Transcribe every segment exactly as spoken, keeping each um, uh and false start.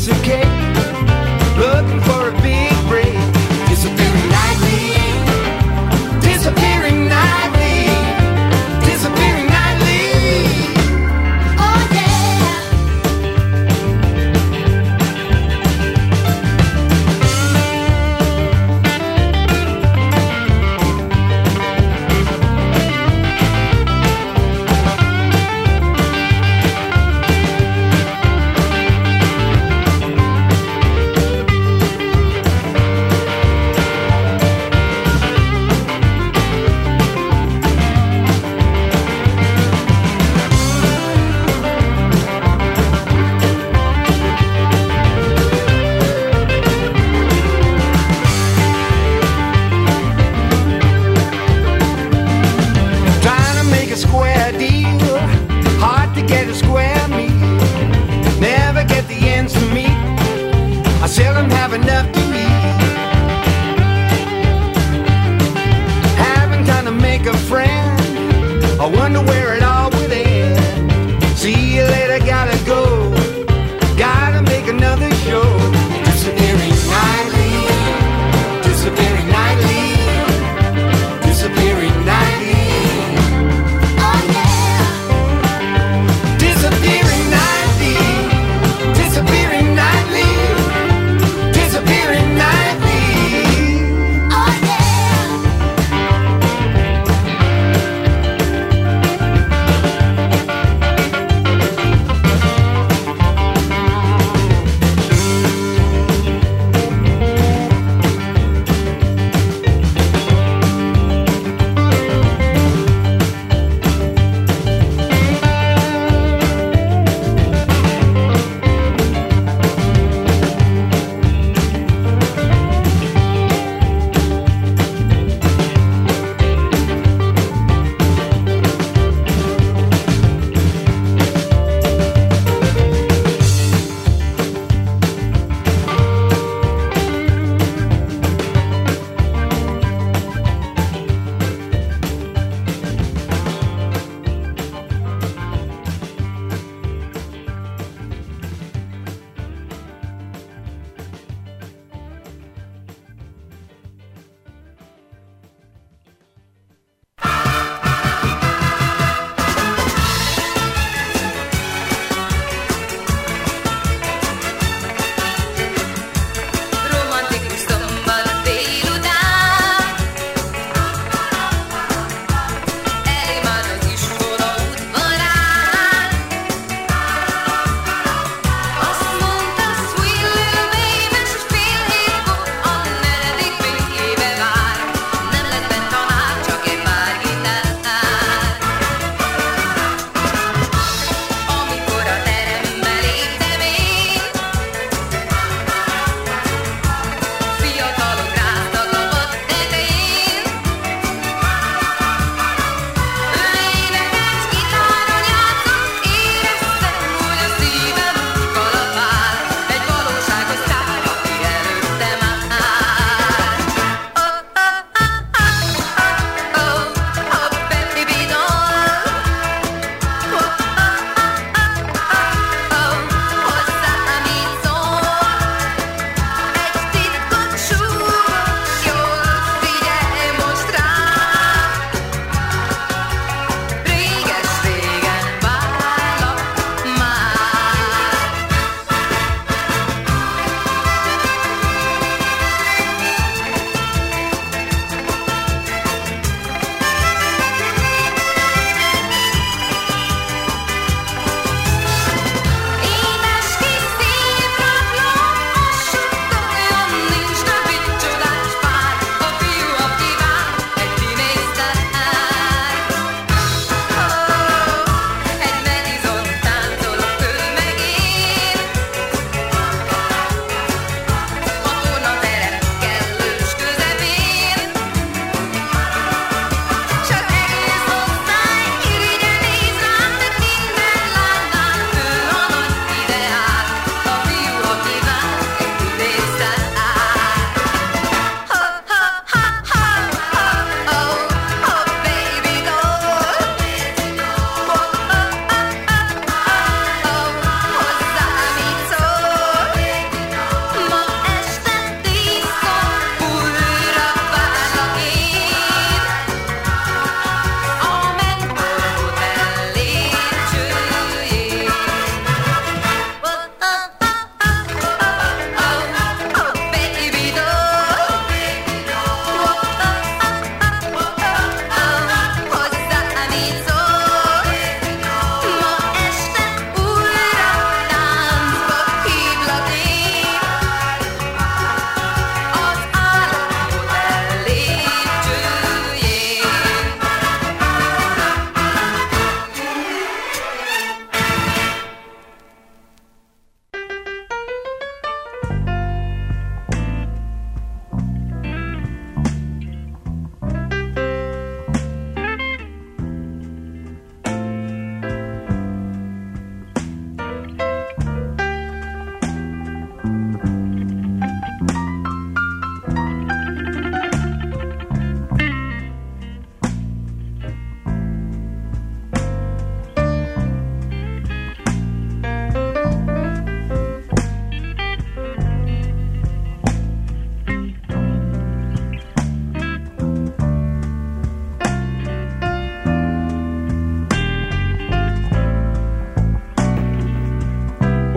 of cake, looking for a big break. Disappearing nightly, disappearing nightly, disappearing nightly. Oh yeah.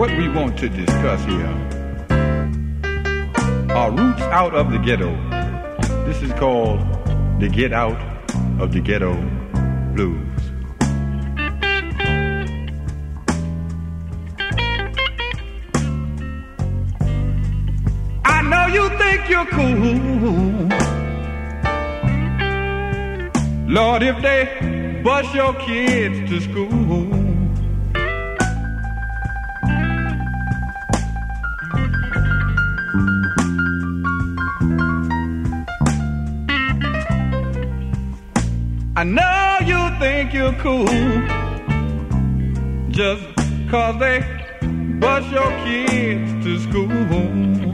what we want to discuss here are roots out of the ghetto. This is called the Get Out of the Ghetto Blues. I know you think you're cool, Lord, if they bus your kids to school. I know you think you're cool just 'cause they bus your kids to school.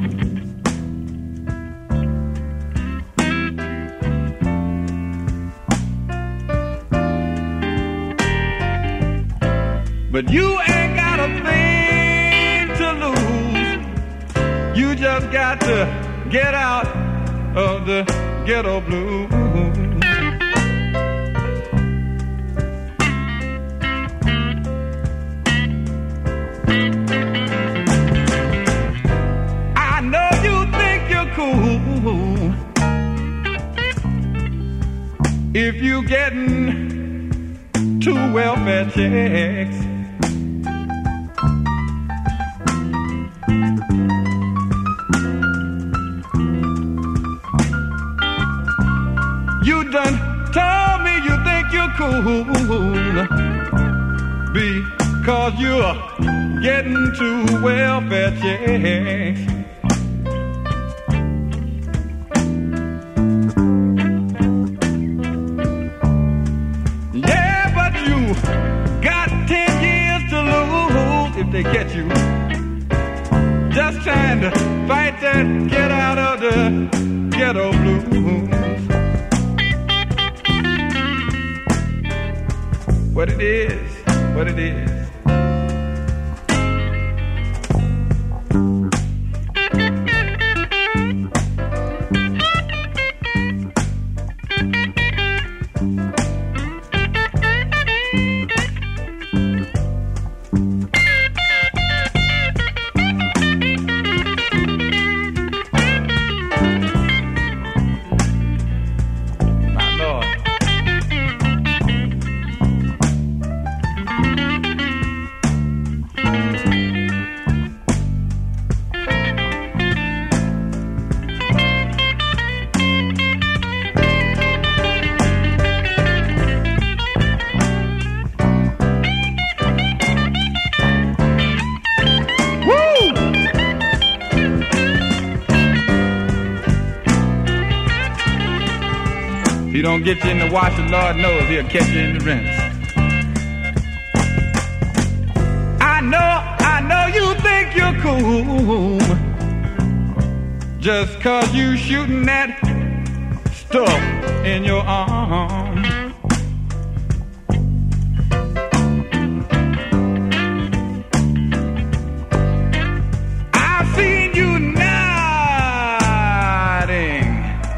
But you ain't got a thing to lose. You just got to get out of the ghetto blues. I know you think you're cool if you getting two welfare checks. You done told me you think you're cool because you're getting two welfare checks. Yeah, but you got ten years to lose if they catch you just trying to fight that get out of the ghetto blues. What it is, what it is. He don't get you in the wash, the Lord knows he'll catch you in the rinse. I know, I know you think you're cool just 'cause you shooting that stuff in your arm. I've seen you nodding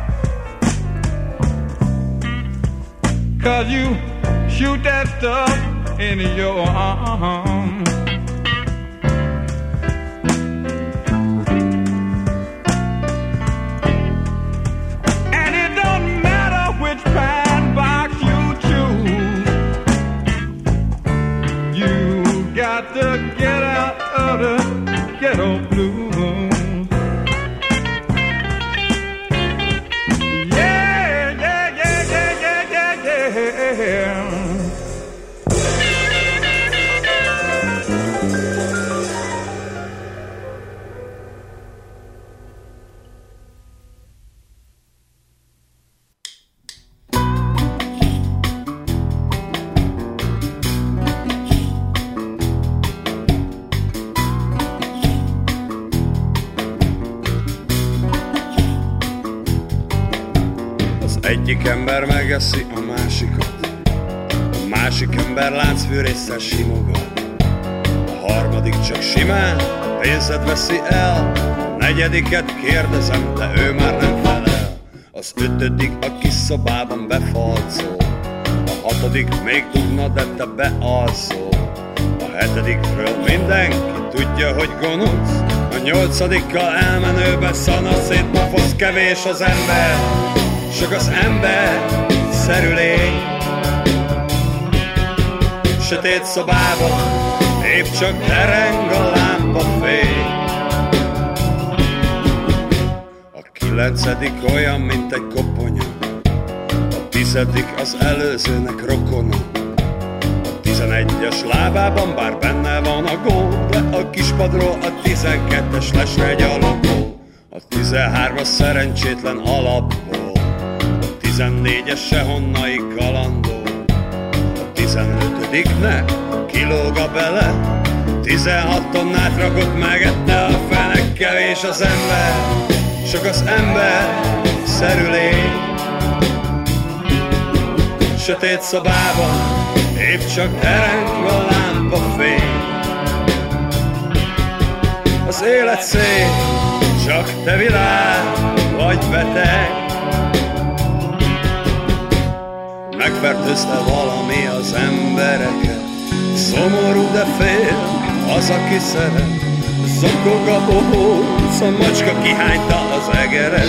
'cause you shoot that stuff in your arm. And it don't matter which pine box you choose, you got to get out of the ghetto blues. Egyik ember megeszi a másikat, a másik ember láncfűrésszel simogat, a harmadik csak simán pénzed veszi el, a negyediket kérdezem, de ő már nem felel, az ötödik a kis szobában befalcol, a hatodik még dugna, de te bealszol, a hetedikről mindenki tudja, hogy gonosz, a nyolcadikkal elmenőben szanaszét pofoz. Kevés az ember, csak az ember szerű lény. Sötét szobában épp csak tereng a lámpafény. A kilencedik olyan, mint egy koponya, a tizedik az előzőnek rokona. A tizenegyes lábában bár benne van a gól, de a kispadról a tizenkettes lesre egy alapból. A tizenhármas szerencsétlen alapból, a tizennégyes sehonnai kalandó. A tizenötödiknek kilóg a bele, tizenhat tonnát rakott megette a fenek. Kevés az ember, csak az ember szerű lény. Sötét szobában épp csak tereng a lámpafény. Az élet szép, csak te világ vagy beteg. Megfertőzte valami az embereket, szomorú, de fél az, aki szeret. Zokog a bohóc, a macska kihányta az egeret.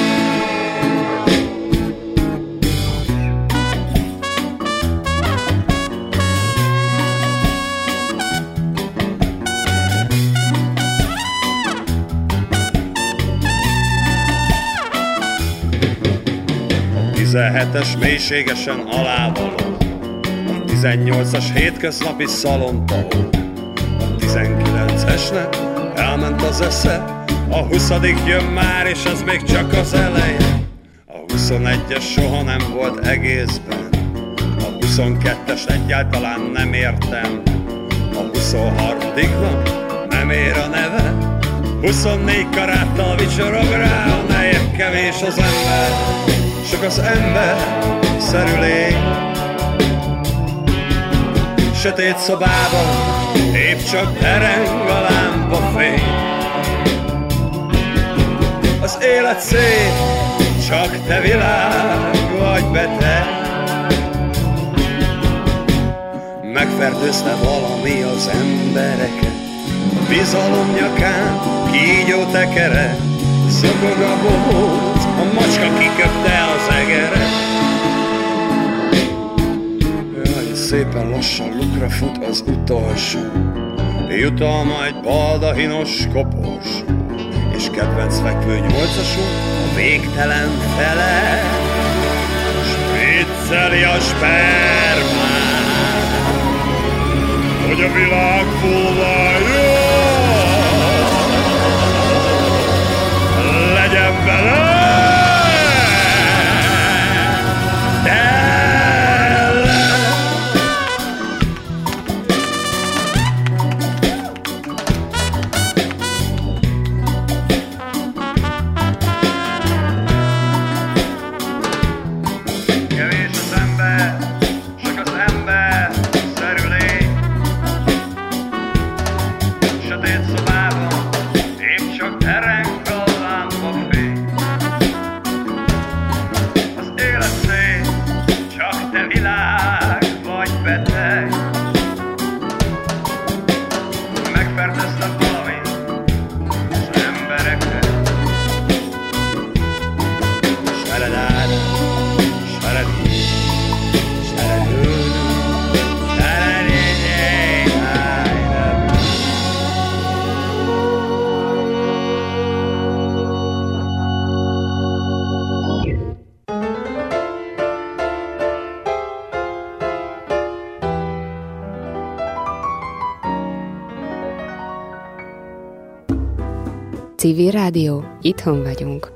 tizenhetes mélységesen alávaló, a tizennyolcas hétköznapi szalontahó. A tizenkilencesnek elment az esze, a huszadik jön már, és az még csak az eleje. A huszonegyes soha nem volt egészben, a huszonkettes egyáltalán nem értem. A huszonharmadiknak nem ér a neve, huszonnégy karáttal vicsorog rá a neje. Kevés az ember, csak az ember szerű lény. Sötét szobában épp csak tereng a lámpafény. Az élet szép, csak te világ vagy beteg. Megfertőzte valami az embereket, bizalom nyakán kígyó tekere. Zokog a bohóc, a macska kiköpte az egeret. Jaj, szépen lassan lukra fut az utolsó jutalma, egy baldahinos koporsó. És kedvenc fekvő nyolcasunk a végtelen fele, spricceli a spermát, hogy a világ fullajjon legyen vele. Civil Rádió, itthon vagyunk.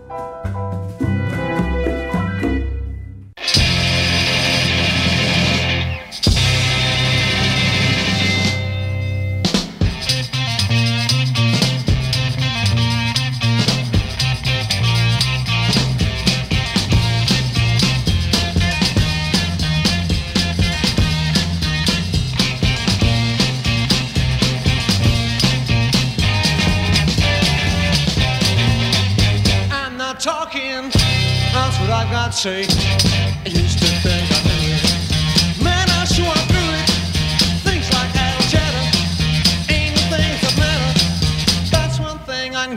Say, I used to think I knew it. Man, I sure I blew it. Things like Al Cheddar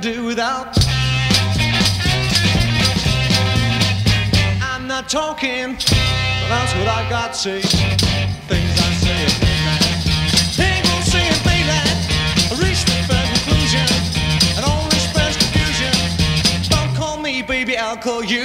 do without. I'm not talking, but that's what I got to say. Things I say at midnight. Ain't gonna say it daylight. I reached the fair conclusion, and all this spreads confusion. Don't call me baby, I'll call you.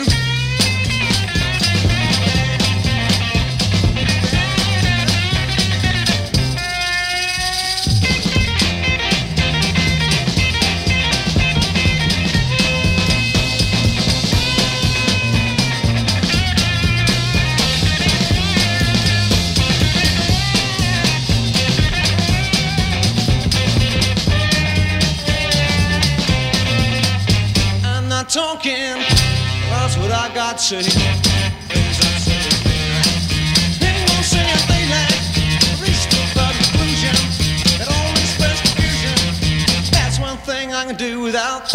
Talking, that's what I got to say. Things I say at midnight. Ain't gonna say it daylight. Reached the conclusion that all this spreads confusion. That's one thing I can do without.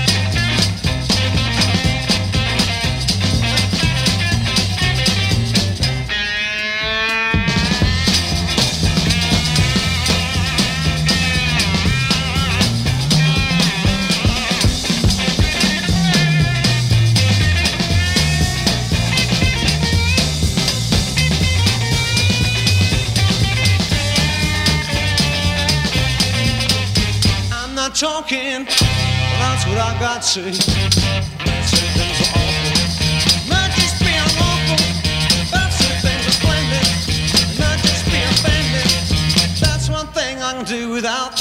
Talking, that's what I got to say. Say things are awful, not just being awful. That's the things are splendid, not just being offended. That's one thing I can do without.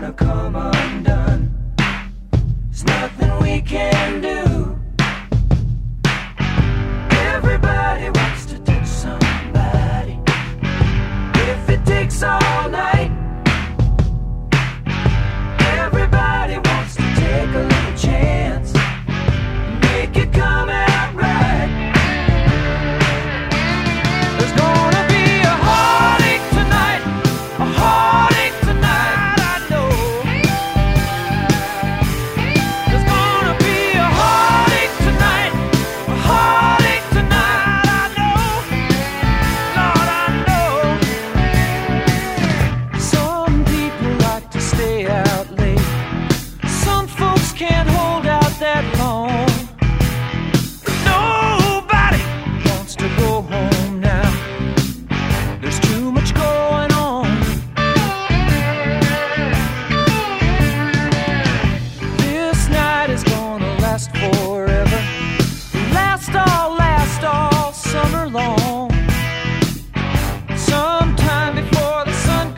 gonna come undone. There's nothing we can do. Everybody wants to touch somebody. If it takes all